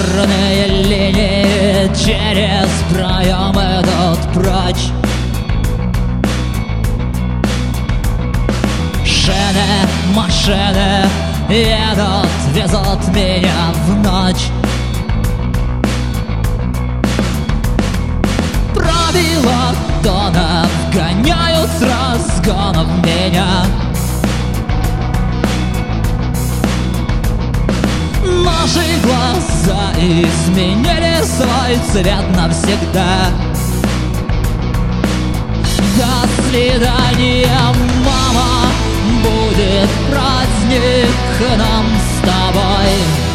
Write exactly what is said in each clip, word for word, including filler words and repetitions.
Черные линии через проем идут прочь. Шины, машины едут, везут меня в ночь. Правила тона вгоняют с разгона в меня. Наши глаза изменили свой цвет навсегда. До свидания, мама, будет праздник нам с тобой.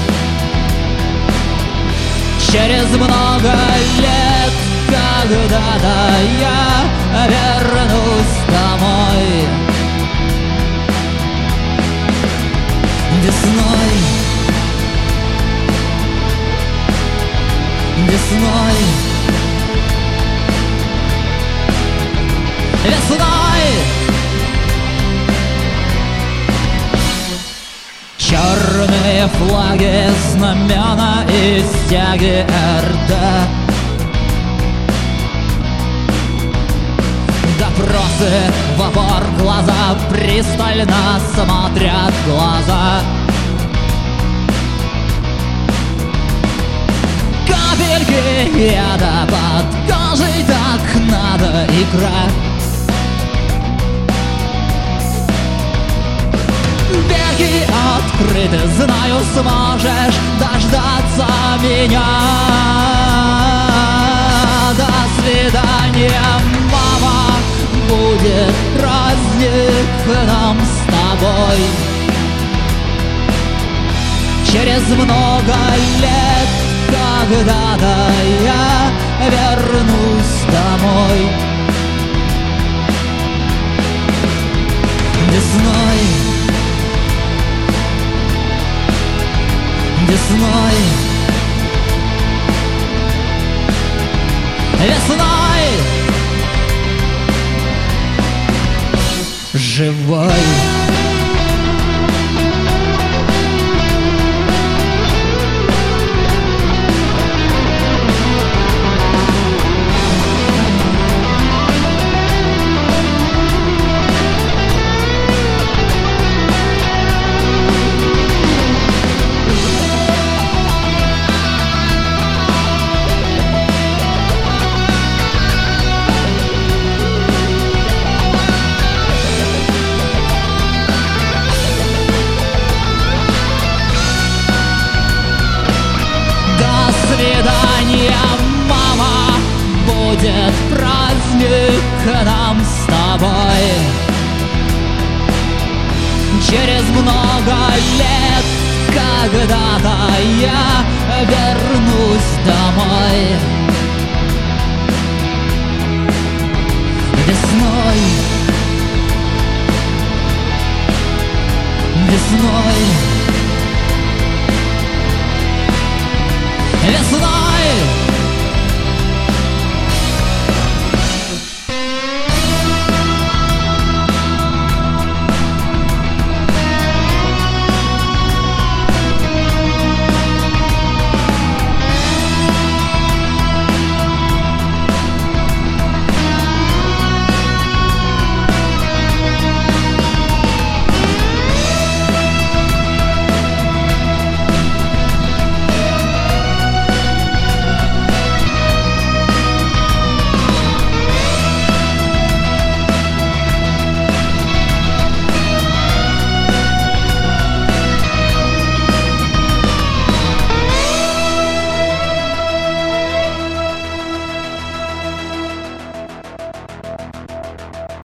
Через много лет когда-то я вернусь домой. Весной, весной, весной. Черные флаги, знамена и стяги эр дэ. Допросы в опор, глаза пристально смотрят глаза. Капельки яда под кожей, так надо играть. Беги открыты, знаю, сможешь дождаться меня. До свидания, мама, будет праздник нам с тобой. Через много лет когда-то я вернусь домой. Весной, весной, весной, живой. До свидания, мама, будет праздник нам с тобой. Через много лет когда-то я вернусь домой.